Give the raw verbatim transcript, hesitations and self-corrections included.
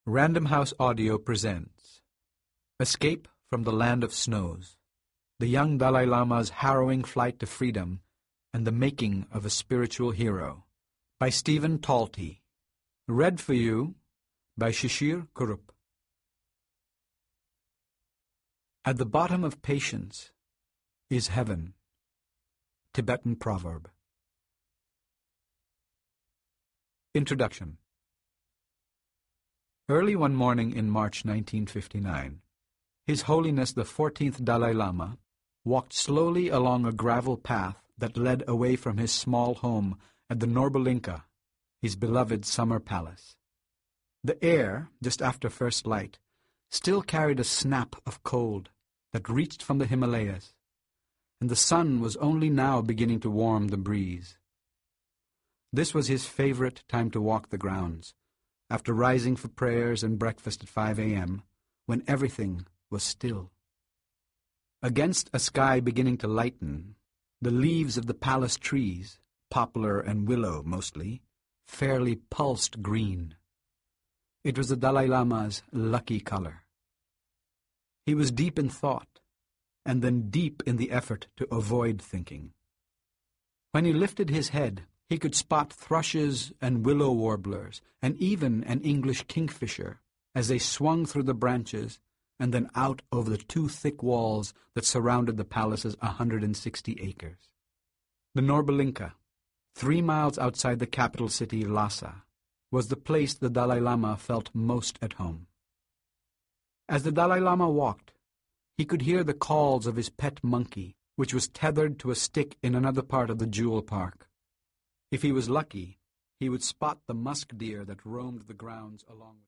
Random House Audio presents Escape from the Land of Snows, the young Dalai Lama's harrowing flight to freedom and the making of a spiritual hero, by Stephen Talty. Read for you by Shishir Kurup. At the bottom of patience is heaven. Tibetan proverb. Introduction. Early one morning in March nineteen fifty-nine, His Holiness the fourteenth Dalai Lama walked slowly along a gravel path that led away from his small home at the Norbalinka, his beloved summer palace. The air, just after first light, still carried a snap of cold that reached from the Himalayas, and the sun was only now beginning to warm the breeze. This was his favorite time to walk the grounds, after rising for prayers and breakfast at five a m, when everything was still. Against a sky beginning to lighten, the leaves of the palace trees, poplar and willow mostly, fairly pulsed green. It was the Dalai Lama's lucky color. He was deep in thought, and then deep in the effort to avoid thinking. When he lifted his head, he could spot thrushes and willow warblers, and even an English kingfisher, as they swung through the branches and then out over the two thick walls that surrounded the palace's one hundred sixty acres. The Norbalinka, three miles outside the capital city Lhasa, was the place the Dalai Lama felt most at home. As the Dalai Lama walked, he could hear the calls of his pet monkey, which was tethered to a stick in another part of the jewel park. If he was lucky, he would spot the musk deer that roamed the grounds along with